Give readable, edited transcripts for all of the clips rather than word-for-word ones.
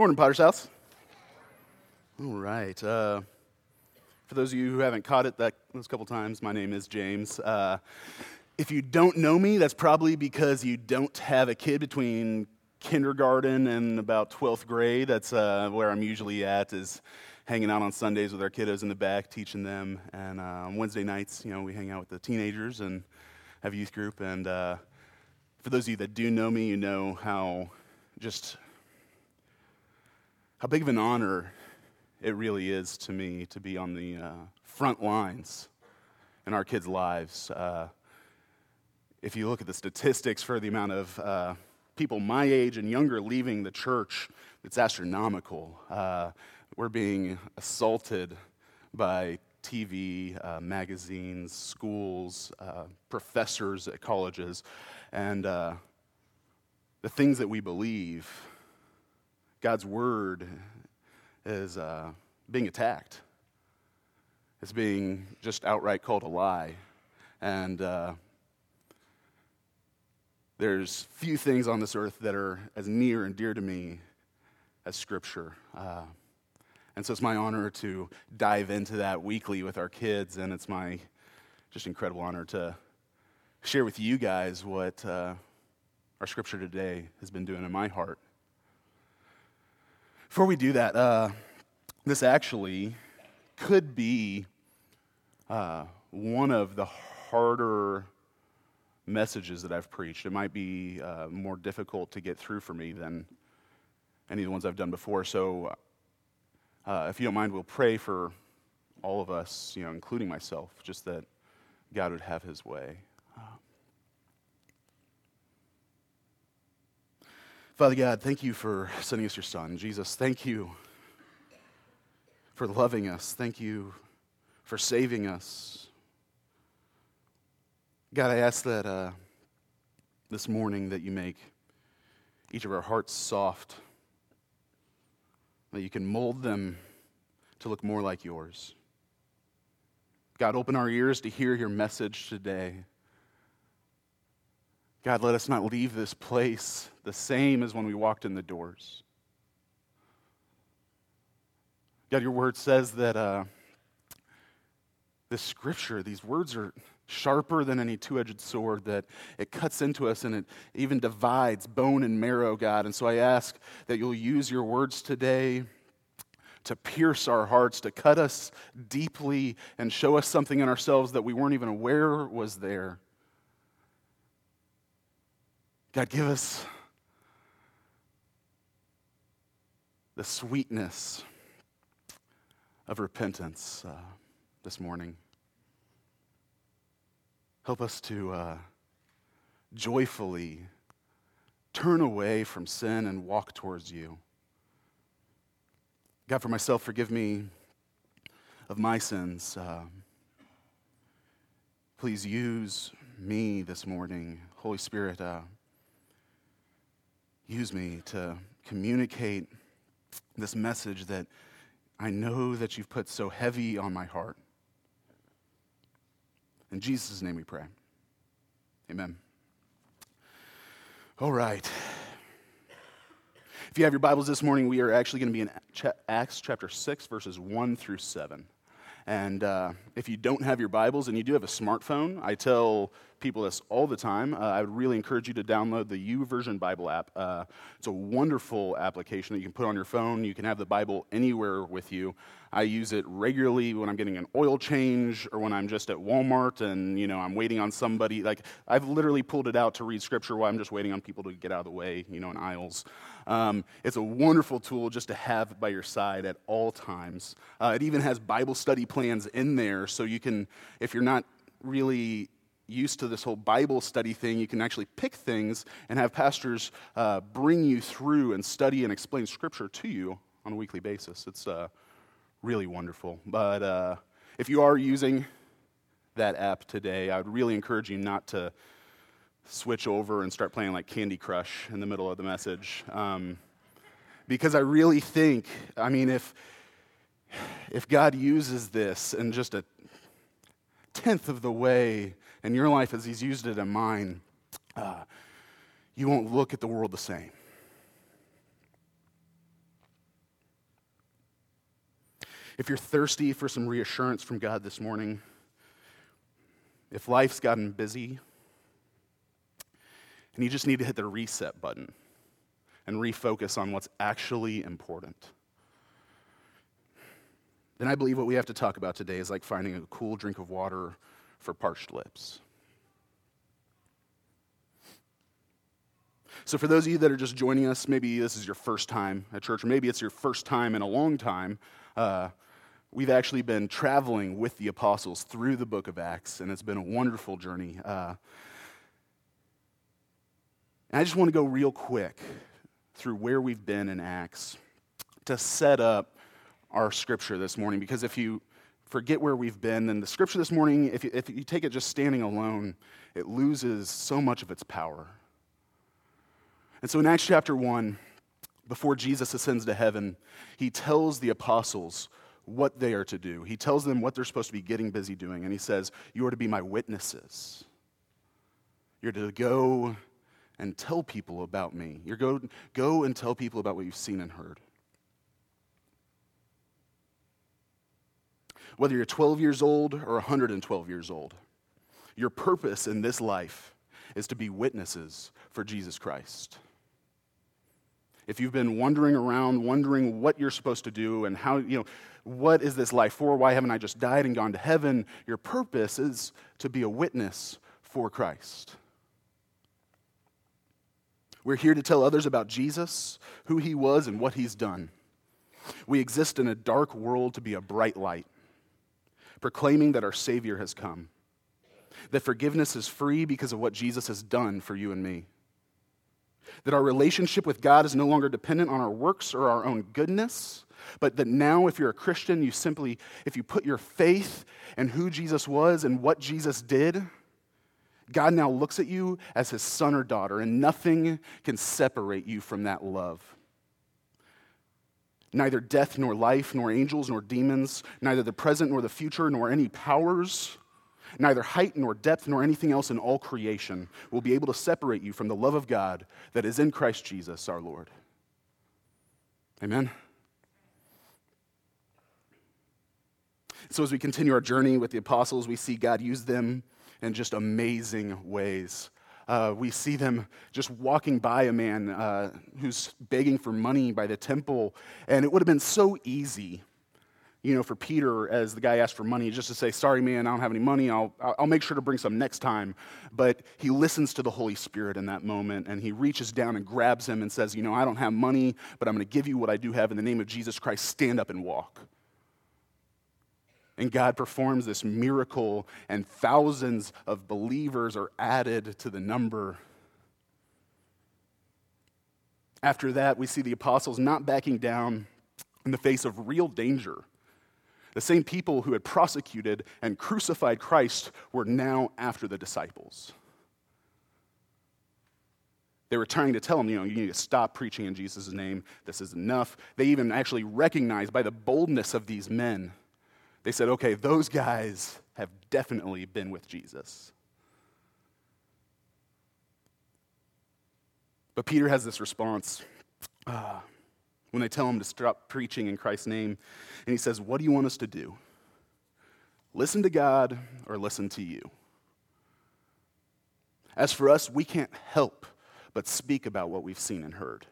Morning, Potter's House. All right. For those of you who haven't caught it those couple times, my name is James. If you don't know me, that's probably because you don't have a kid between kindergarten and about 12th grade. That's where I'm usually at, is hanging out on Sundays with our kiddos in the back, teaching them. And on Wednesday nights, we hang out with the teenagers and have a youth group. And for those of you that do know me, you know how big of an honor it really is to me to be on the front lines in our kids' lives. If you look at the statistics for the amount of people my age and younger leaving the church, it's astronomical. We're being assaulted by TV, magazines, schools, professors at colleges, and the things that we believe. God's word is being attacked. It's being just outright called a lie. And there's few things on this earth that are as near and dear to me as Scripture. And so it's my honor to dive into that weekly with our kids, and it's my just incredible honor to share with you guys what our Scripture today has been doing in my heart. Before we do that, this actually could be one of the harder messages that I've preached. It might be more difficult to get through for me than any of the ones I've done before. So if you don't mind, we'll pray for all of us, including myself, just that God would have his way. Father God, thank you for sending us your Son. Jesus, thank you for loving us. Thank you for saving us. God, I ask that this morning that you make each of our hearts soft, that you can mold them to look more like yours. God, open our ears to hear your message today. God, let us not leave this place the same as when we walked in the doors. God, your word says that this Scripture, these words are sharper than any two-edged sword, that it cuts into us and it even divides bone and marrow, God. And so I ask that you'll use your words today to pierce our hearts, to cut us deeply and show us something in ourselves that we weren't even aware was there. God, give us the sweetness of repentance this morning. Help us to joyfully turn away from sin and walk towards you. God, for myself, forgive me of my sins. Please use me this morning. Holy Spirit, use me to communicate this message that I know that you've put so heavy on my heart. In Jesus' name we pray. Amen. All right. If you have your Bibles this morning, we are actually going to be in Acts chapter 6, verses 1 through 7. And if you don't have your Bibles and you do have a smartphone, I tell people this all the time. I would really encourage you to download the YouVersion Bible app. It's a wonderful application that you can put on your phone. You can have the Bible anywhere with you. I use it regularly when I'm getting an oil change or when I'm just at Walmart and, I'm waiting on somebody. Like, I've literally pulled it out to read Scripture while I'm just waiting on people to get out of the way, in aisles. It's a wonderful tool just to have by your side at all times. It even has Bible study plans in there, so you can, if you're not really used to this whole Bible study thing, you can actually pick things and have pastors bring you through and study and explain Scripture to you on a weekly basis. It's really wonderful. But if you are using that app today, I would really encourage you not to switch over and start playing like Candy Crush in the middle of the message. Because I really think, if God uses this in just a tenth of the way in your life as he's used it in mine, you won't look at the world the same. If you're thirsty for some reassurance from God this morning, if life's gotten busy, and you just need to hit the reset button and refocus on what's actually important, then I believe what we have to talk about today is like finding a cool drink of water for parched lips. So for those of you that are just joining us, maybe this is your first time at church, or maybe it's your first time in a long time, we've actually been traveling with the apostles through the book of Acts, and it's been a wonderful journey. And I just want to go real quick through where we've been in Acts to set up our scripture this morning, because if you forget where we've been, then the scripture this morning, if you take it just standing alone, it loses so much of its power. And so in Acts chapter 1, before Jesus ascends to heaven, he tells the apostles what they are to do. He tells them what they're supposed to be getting busy doing, and he says, you are to be my witnesses. You're to go and tell people about me. You're go and tell people about what you've seen and heard. Whether you're 12 years old or 112 years old, your purpose in this life is to be witnesses for Jesus Christ. If you've been wandering around, wondering what you're supposed to do and how, what is this life for? Why haven't I just died and gone to heaven? Your purpose is to be a witness for Christ. We're here to tell others about Jesus, who he was, and what he's done. We exist in a dark world to be a bright light, proclaiming that our Savior has come, that forgiveness is free because of what Jesus has done for you and me, that our relationship with God is no longer dependent on our works or our own goodness, but that now if you're a Christian, if you put your faith in who Jesus was and what Jesus did, God now looks at you as his son or daughter, and nothing can separate you from that love. Neither death nor life, nor angels nor demons, neither the present nor the future, nor any powers, neither height nor depth nor anything else in all creation will be able to separate you from the love of God that is in Christ Jesus our Lord. Amen? So as we continue our journey with the apostles, we see God use them in just amazing ways. We see them just walking by a man who's begging for money by the temple, and it would have been so easy, for Peter, as the guy asked for money, just to say, sorry, man, I don't have any money, I'll make sure to bring some next time. But he listens to the Holy Spirit in that moment, and he reaches down and grabs him and says, I don't have money, but I'm going to give you what I do have in the name of Jesus Christ. Stand up and walk. And God performs this miracle, and thousands of believers are added to the number. After that, we see the apostles not backing down in the face of real danger. The same people who had prosecuted and crucified Christ were now after the disciples. They were trying to tell them, you need to stop preaching in Jesus' name. This is enough. They even actually recognized by the boldness of these men, they said, okay, those guys have definitely been with Jesus. But Peter has this response when they tell him to stop preaching in Christ's name. And he says, what do you want us to do? Listen to God or listen to you? As for us, we can't help but speak about what we've seen and heard.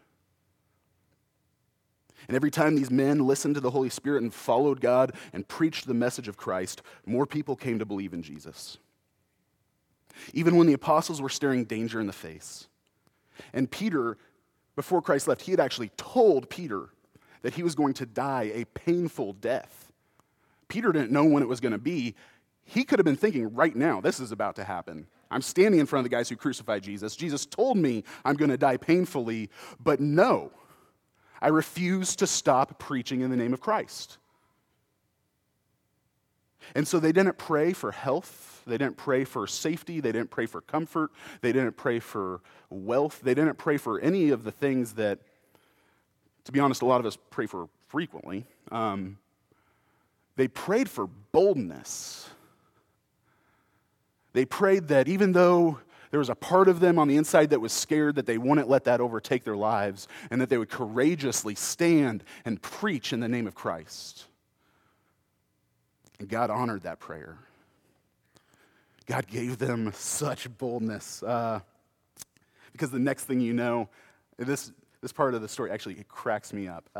And every time these men listened to the Holy Spirit and followed God and preached the message of Christ, more people came to believe in Jesus. Even when the apostles were staring danger in the face. And Peter, before Christ left, he had actually told Peter that he was going to die a painful death. Peter didn't know when it was going to be. He could have been thinking, right now, this is about to happen. I'm standing in front of the guys who crucified Jesus. Jesus told me I'm going to die painfully, but no. I refuse to stop preaching in the name of Christ. And so they didn't pray for health. They didn't pray for safety. They didn't pray for comfort. They didn't pray for wealth. They didn't pray for any of the things that, to be honest, a lot of us pray for frequently. They prayed for boldness. They prayed that even though there was a part of them on the inside that was scared, that they wouldn't let that overtake their lives, and that they would courageously stand and preach in the name of Christ. And God honored that prayer. God gave them such boldness. Because the next thing you know, this part of the story actually it cracks me up.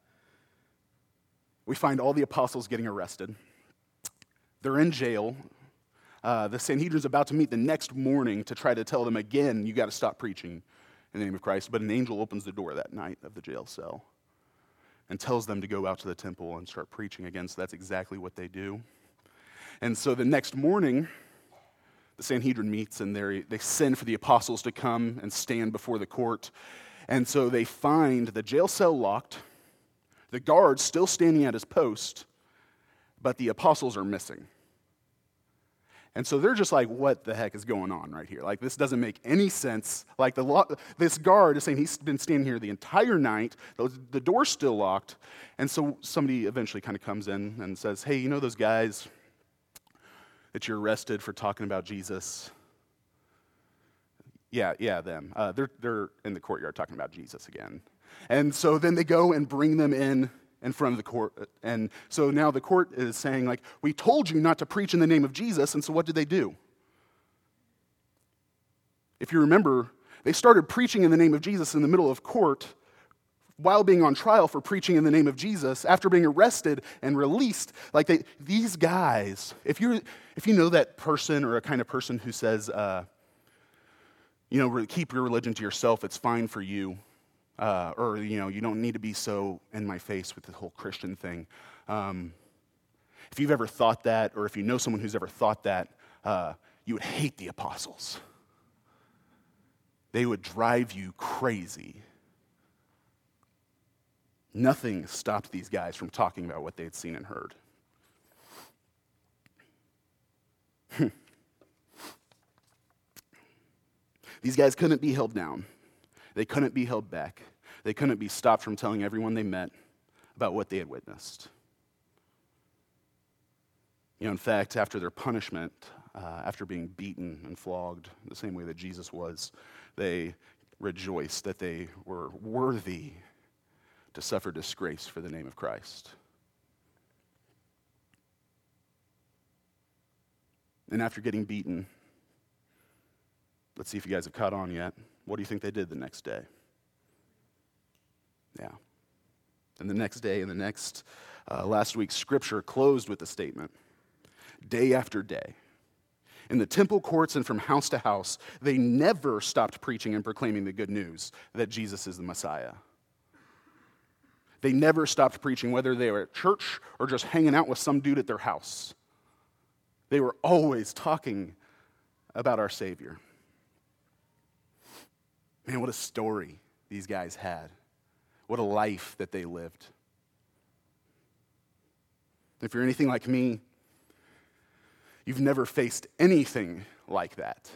We find all the apostles getting arrested. They're in jail. The Sanhedrin's about to meet the next morning to try to tell them again, you got to stop preaching in the name of Christ. But an angel opens the door that night of the jail cell and tells them to go out to the temple and start preaching again. So that's exactly what they do. And so the next morning, the Sanhedrin meets and they send for the apostles to come and stand before the court. And so they find the jail cell locked, the guard still standing at his post, but the apostles are missing. And so they're just like, what the heck is going on right here? Like, this doesn't make any sense. Like, this guard is saying he's been standing here the entire night. The door's still locked. And so somebody eventually kind of comes in and says, hey, you know those guys that you're arrested for talking about Jesus? Yeah, them. They're in the courtyard talking about Jesus again. And so then they go and bring them in front of the court. And so now the court is saying, like, we told you not to preach in the name of Jesus, and so what did they do? If you remember, they started preaching in the name of Jesus in the middle of court while being on trial for preaching in the name of Jesus after being arrested and released. Like, these guys, if you know that person or a kind of person who says, keep your religion to yourself, it's fine for you. You don't need to be so in my face with the whole Christian thing. If you've ever thought that, or if you know someone who's ever thought that, you would hate the apostles. They would drive you crazy. Nothing stopped these guys from talking about what they had seen and heard. These guys couldn't be held down. They couldn't be held back. They couldn't be stopped from telling everyone they met about what they had witnessed. In fact, after their punishment, after being beaten and flogged the same way that Jesus was, they rejoiced that they were worthy to suffer disgrace for the name of Christ. And after getting beaten, let's see if you guys have caught on yet. What do you think they did the next day? Yeah. And the next day and the next, last week's scripture closed with the statement, day after day, in the temple courts and from house to house, they never stopped preaching and proclaiming the good news that Jesus is the Messiah. They never stopped preaching, whether they were at church or just hanging out with some dude at their house. They were always talking about our Savior. Man, what a story these guys had. What a life that they lived. If you're anything like me, you've never faced anything like that.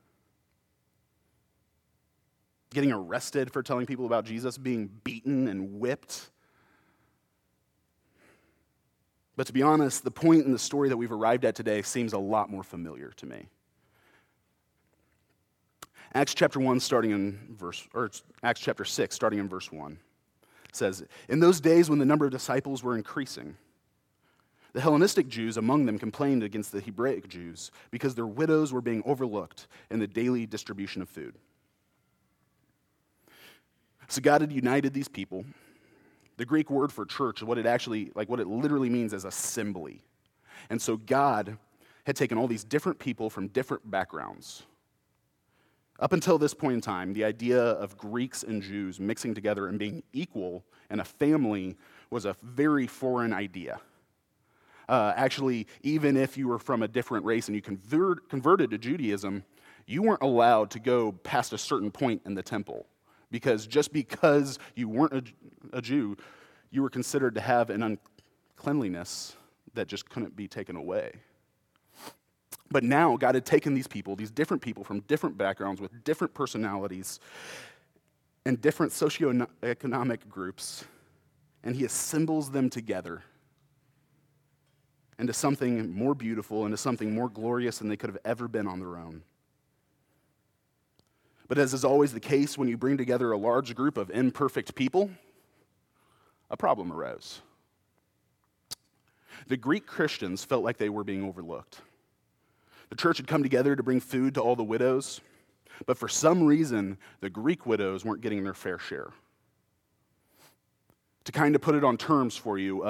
Getting arrested for telling people about Jesus, being beaten and whipped. But to be honest, the point in the story that we've arrived at today seems a lot more familiar to me. Acts chapter 6, starting in verse 1, says, in those days when the number of disciples were increasing, the Hellenistic Jews among them complained against the Hebraic Jews because their widows were being overlooked in the daily distribution of food. So God had united these people. The Greek word for church, what it literally means is assembly. And so God had taken all these different people from different backgrounds. Up until this point in time, the idea of Greeks and Jews mixing together and being equal in a family was a very foreign idea. Actually, even if you were from a different race and you converted to Judaism, you weren't allowed to go past a certain point in the temple. Because just because you weren't a Jew, you were considered to have an uncleanliness that just couldn't be taken away. But now God had taken these people, these different people from different backgrounds with different personalities and different socioeconomic groups, and he assembles them together into something more beautiful, into something more glorious than they could have ever been on their own. But as is always the case when you bring together a large group of imperfect people, a problem arose. The Greek Christians felt like they were being overlooked. The church had come together to bring food to all the widows, but for some reason, the Greek widows weren't getting their fair share. To kind of put it on terms for you,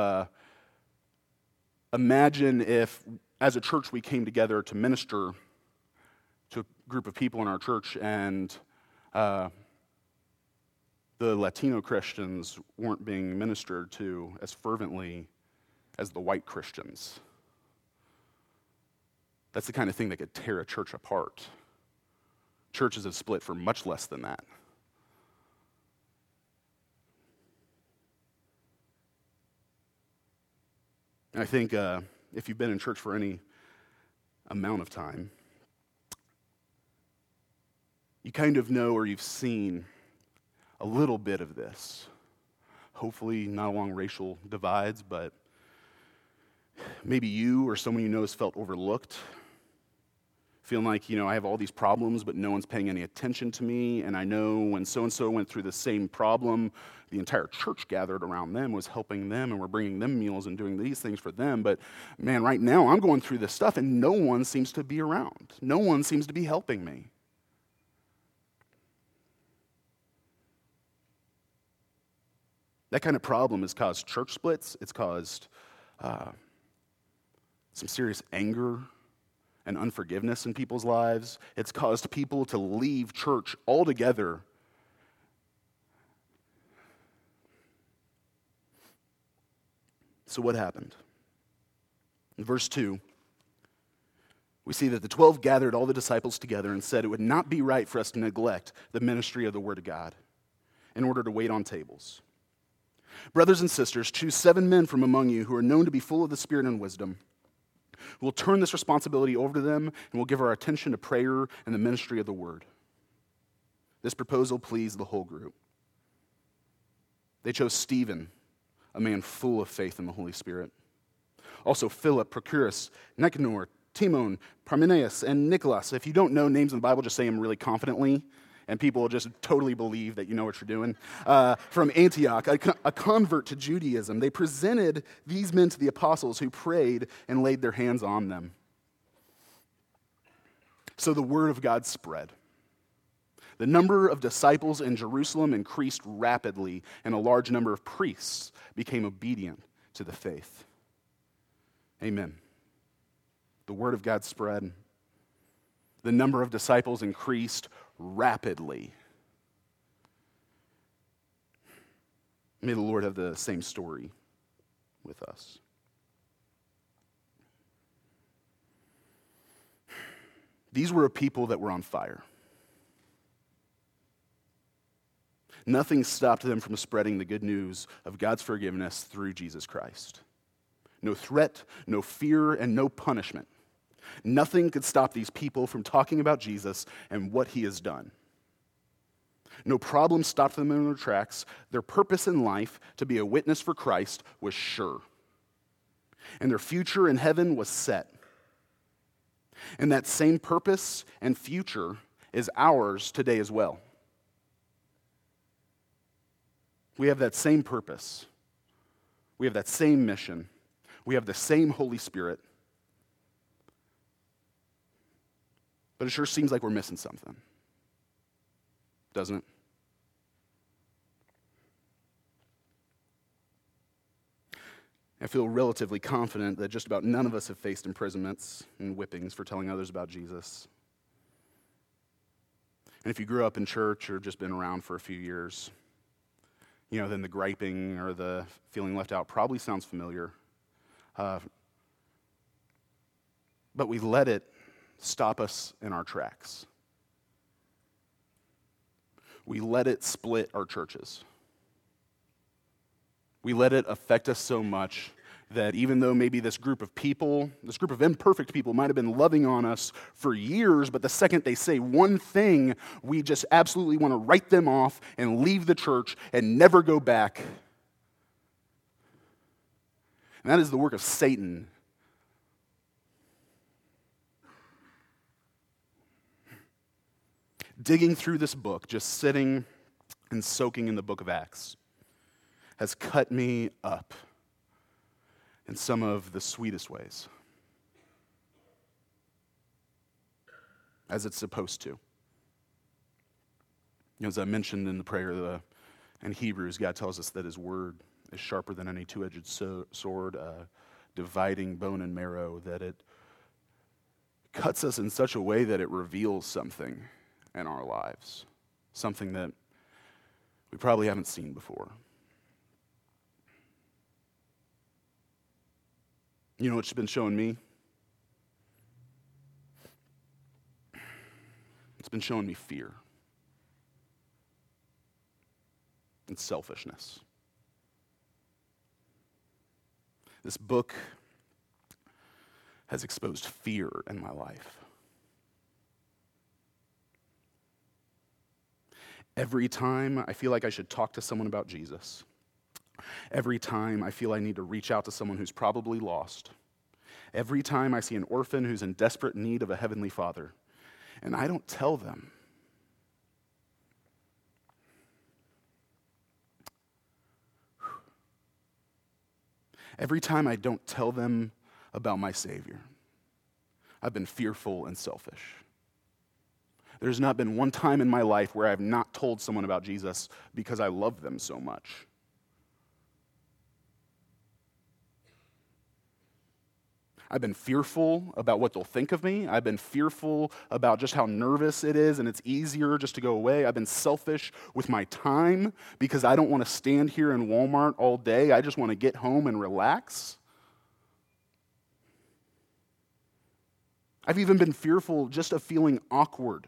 imagine if, as a church, we came together to minister to a group of people in our church, and the Latino Christians weren't being ministered to as fervently as the white Christians. That's the kind of thing that could tear a church apart. Churches have split for much less than that. And I think if you've been in church for any amount of time, you kind of know or you've seen a little bit of this. Hopefully not along racial divides, but maybe you or someone you know has felt overlooked, feeling like, I have all these problems, but no one's paying any attention to me, and I know when so-and-so went through the same problem, the entire church gathered around them, was helping them, and we're bringing them meals and doing these things for them, but man, right now I'm going through this stuff, and no one seems to be around. No one seems to be helping me. That kind of problem has caused church splits. It's caused some serious anger and unforgiveness in people's lives. It's caused people to leave church altogether. So what happened? In verse 2, we see that the 12 gathered all the disciples together and said it would not be right for us to neglect the ministry of the Word of God in order to wait on tables. Brothers and sisters, choose 7 men from among you who are known to be full of the Spirit and wisdom. We'll turn this responsibility over to them, and we'll give our attention to prayer and the ministry of the Word. This proposal pleased the whole group. They chose Stephen, a man full of faith in the Holy Spirit. Also Philip, Prochorus, Nicanor, Timon, Parmenas, and Nicholas. If you don't know names in the Bible, just say them really confidently, and people will just totally believe that you know what you're doing. From Antioch, a convert to Judaism. They presented these men to the apostles who prayed and laid their hands on them. So the word of God spread. The number of disciples in Jerusalem increased rapidly, and a large number of priests became obedient to the faith. Amen. The word of God spread. The number of disciples increased rapidly. May the Lord have the same story with us. These were a people that were on fire. Nothing stopped them from spreading the good news of God's forgiveness through Jesus Christ. No threat, no fear, and no punishment. Nothing could stop these people from talking about Jesus and what he has done. No problem stopped them in their tracks. Their purpose in life, to be a witness for Christ, was sure. And their future in heaven was set. And that same purpose and future is ours today as well. We have that same purpose. We have that same mission. We have the same Holy Spirit. But it sure seems like we're missing something, doesn't it? I feel relatively confident that just about none of us have faced imprisonments and whippings for telling others about Jesus. And if you grew up in church or just been around for a few years, then the griping or the feeling left out probably sounds familiar. But we let it stop us in our tracks. We let it split our churches. We let it affect us so much that even though maybe this group of imperfect people might have been loving on us for years, but the second they say one thing, we just absolutely want to write them off and leave the church and never go back. And that is the work of Satan. Digging through this book, just sitting and soaking in the book of Acts, has cut me up in some of the sweetest ways, as it's supposed to. As I mentioned in the prayer in Hebrews, God tells us that his word is sharper than any two-edged sword, dividing bone and marrow, that it cuts us in such a way that it reveals something in our lives, something that we probably haven't seen before. You know what's been showing me? It's been showing me fear and selfishness. This book has exposed fear in my life. Every time I feel like I should talk to someone about Jesus, every time I feel I need to reach out to someone who's probably lost, every time I see an orphan who's in desperate need of a heavenly Father, and I don't tell them, every time I don't tell them about my Savior, I've been fearful and selfish. There's not been one time in my life where I have not told someone about Jesus because I love them so much. I've been fearful about what they'll think of me. I've been fearful about just how nervous it is and it's easier just to go away. I've been selfish with my time because I don't want to stand here in Walmart all day. I just want to get home and relax. I've even been fearful just of feeling awkward.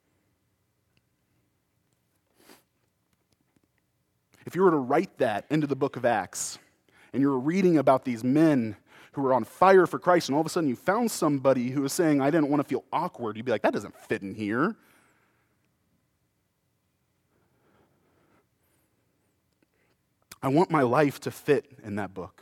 If you were to write that into the book of Acts, and you were reading about these men who were on fire for Christ, and all of a sudden you found somebody who was saying, I didn't want to feel awkward, you'd be like, that doesn't fit in here. I want my life to fit in that book.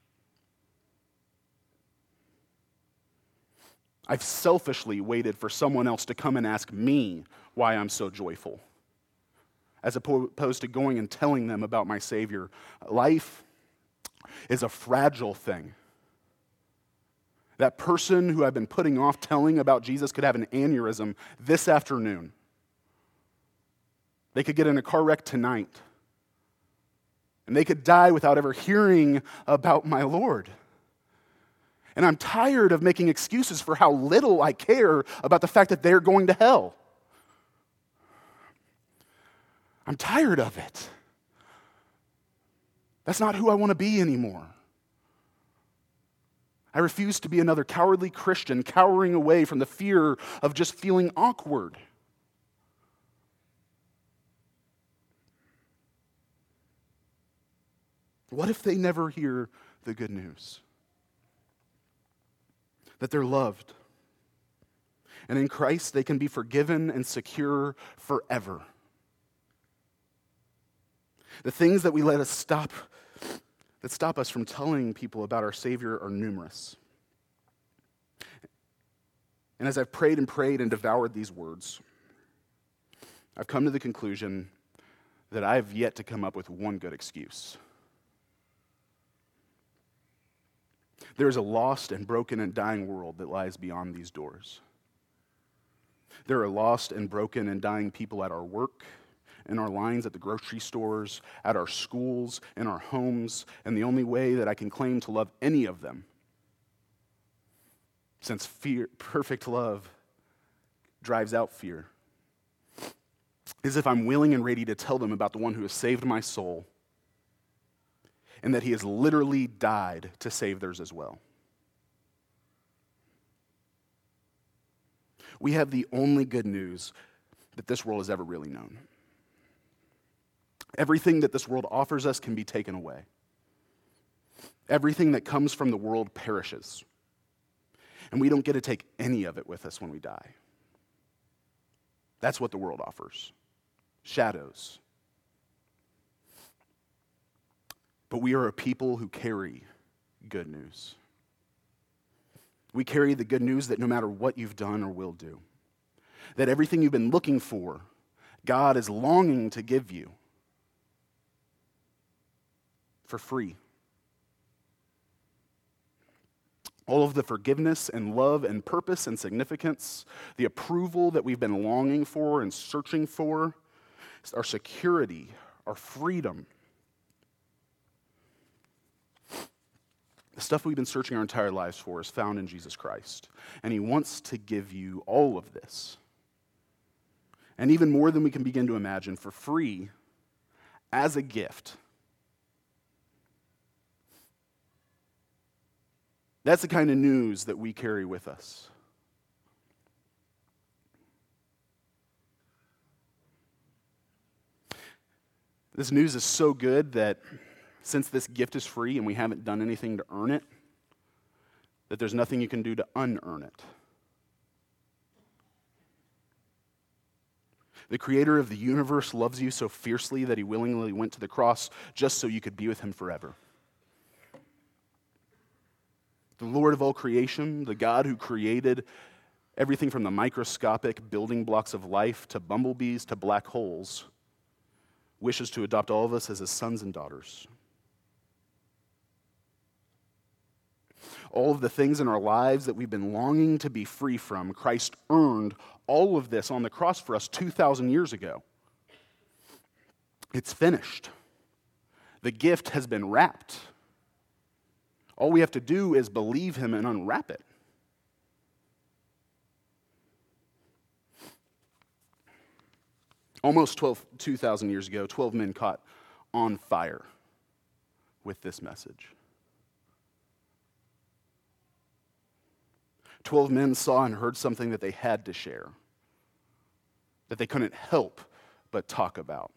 I've selfishly waited for someone else to come and ask me why I'm so joyful, as opposed to going and telling them about my Savior. Life is a fragile thing. That person who I've been putting off telling about Jesus could have an aneurysm this afternoon. They could get in a car wreck tonight. And they could die without ever hearing about my Lord. And I'm tired of making excuses for how little I care about the fact that they're going to hell. I'm tired of it. That's not who I want to be anymore. I refuse to be another cowardly Christian cowering away from the fear of just feeling awkward. What if they never hear the good news? That they're loved. And in Christ, they can be forgiven and secure forever. The things that we let us stop us from telling people about our Savior are numerous. And as I've prayed and devoured these words, I've come to the conclusion that I've yet to come up with one good excuse. There is a lost and broken and dying world that lies beyond these doors. There are lost and broken and dying people at our work, in our lines at the grocery stores, at our schools, in our homes, and the only way that I can claim to love any of them, since perfect love drives out fear, is if I'm willing and ready to tell them about the one who has saved my soul and that he has literally died to save theirs as well. We have the only good news that this world has ever really known. Everything that this world offers us can be taken away. Everything that comes from the world perishes. And we don't get to take any of it with us when we die. That's what the world offers. Shadows. But we are a people who carry good news. We carry the good news that no matter what you've done or will do, that everything you've been looking for, God is longing to give you for free. all of the forgiveness and love and purpose and significance, the approval that we've been longing for and searching for, our security, our freedom. The stuff we've been searching our entire lives for is found in Jesus Christ. And he wants to give you all of this. And even more than we can begin to imagine, for free, as a gift. That's the kind of news that we carry with us. This news is so good that since this gift is free and we haven't done anything to earn it, that there's nothing you can do to unearn it. The creator of the universe loves you so fiercely that he willingly went to the cross just so you could be with him forever. The Lord of all creation, the God who created everything from the microscopic building blocks of life to bumblebees to black holes, wishes to adopt all of us as his sons and daughters. All of the things in our lives that we've been longing to be free from, Christ earned all of this on the cross for us 2,000 years ago. It's finished. The gift has been wrapped. All we have to do is believe him and unwrap it. Almost 2,000 years ago, 12 men caught on fire with this message. 12 men saw and heard something that they had to share, that they couldn't help but talk about.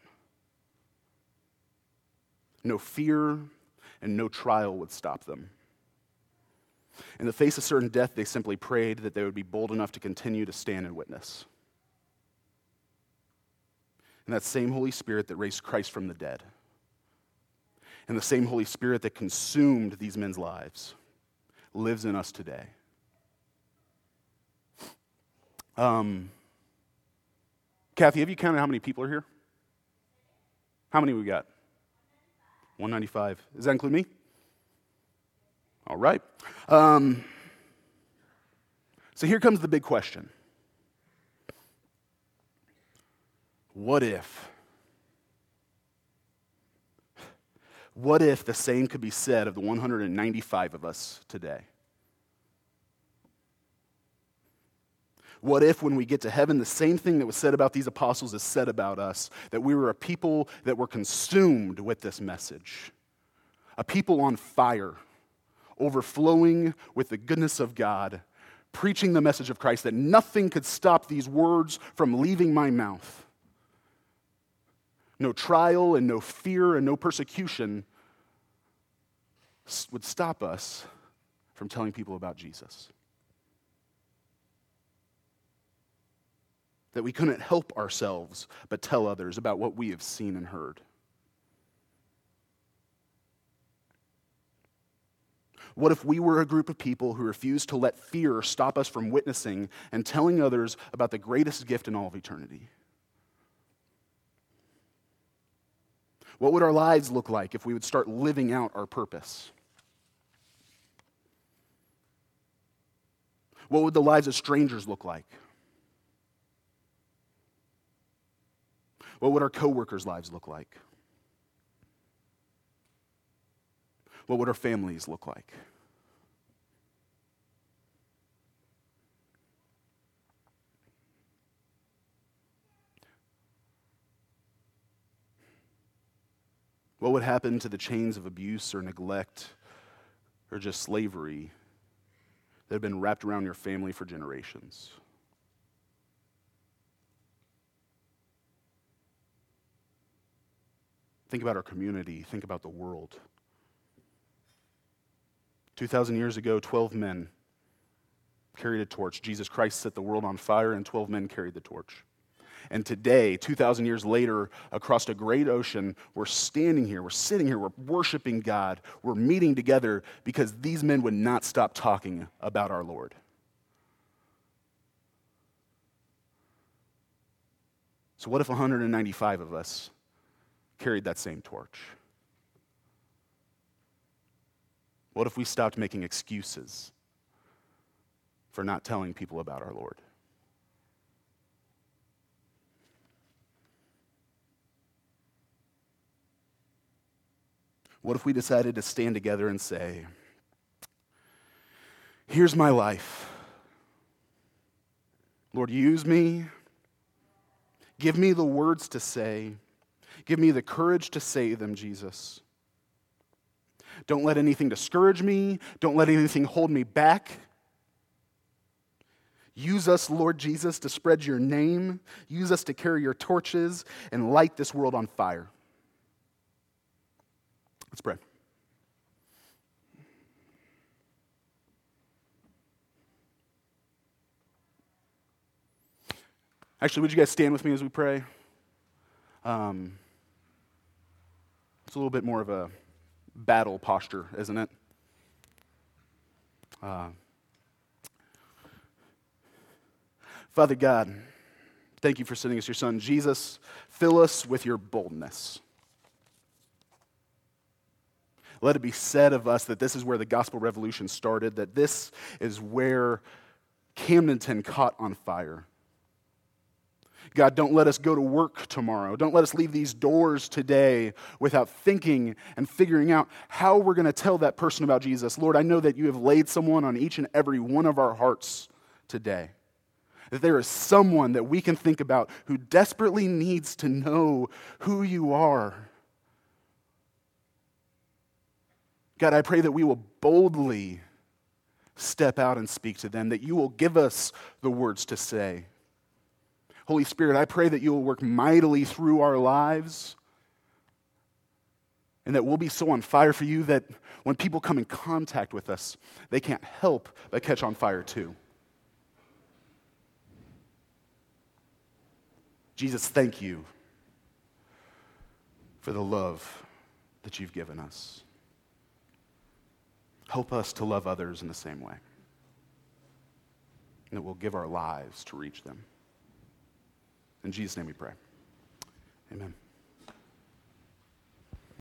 No fear and no trial would stop them. In the face of certain death, they simply prayed that they would be bold enough to continue to stand and witness. And that same Holy Spirit that raised Christ from the dead, and the same Holy Spirit that consumed these men's lives, lives in us today. Kathy, have you counted how many people are here? How many we got? 195. Does that include me? All right. So here comes the big question. What if? What if the same could be said of the 195 of us today? What if when we get to heaven, the same thing that was said about these apostles is said about us, that we were a people that were consumed with this message, a people on fire, overflowing with the goodness of God, preaching the message of Christ, that nothing could stop these words from leaving my mouth. No trial and no fear and no persecution would stop us from telling people about Jesus. That we couldn't help ourselves but tell others about what we have seen and heard. What if we were a group of people who refused to let fear stop us from witnessing and telling others about the greatest gift in all of eternity? What would our lives look like if we would start living out our purpose? What would the lives of strangers look like? What would our coworkers' lives look like? What would our families look like? What would happen to the chains of abuse or neglect or just slavery that have been wrapped around your family for generations? Think about our community. Think about the world. 2,000 years ago, 12 men carried a torch. Jesus Christ set the world on fire, and 12 men carried the torch. And today, 2,000 years later, across a great ocean, we're standing here, we're sitting here, we're worshiping God, we're meeting together because these men would not stop talking about our Lord. So what if 195 of us carried that same torch? What if we stopped making excuses for not telling people about our Lord. What if we decided to stand together and say, here's my life. Lord, use me. Give me the words to say. Give me the courage to say them, Jesus. Don't let anything discourage me. Don't let anything hold me back. Use us, Lord Jesus, to spread your name. Use us to carry your torches and light this world on fire. Let's pray. Actually, would you guys stand with me as we pray? It's a little bit more of a battle posture, isn't it? Father God, thank you for sending us your Son, Jesus. Fill us with your boldness. Let it be said of us that this is where the gospel revolution started, that this is where Camdenton caught on fire. God, don't let us go to work tomorrow. Don't let us leave these doors today without thinking and figuring out how we're going to tell that person about Jesus. Lord, I know that you have laid someone on each and every one of our hearts today. That there is someone that we can think about who desperately needs to know who you are. God, I pray that we will boldly step out and speak to them, that you will give us the words to say. Holy Spirit, I pray that you will work mightily through our lives and that we'll be so on fire for you that when people come in contact with us, they can't help but catch on fire too. Jesus, thank you for the love that you've given us. Help us to love others in the same way. And that we'll give our lives to reach them. In Jesus' name we pray. Amen.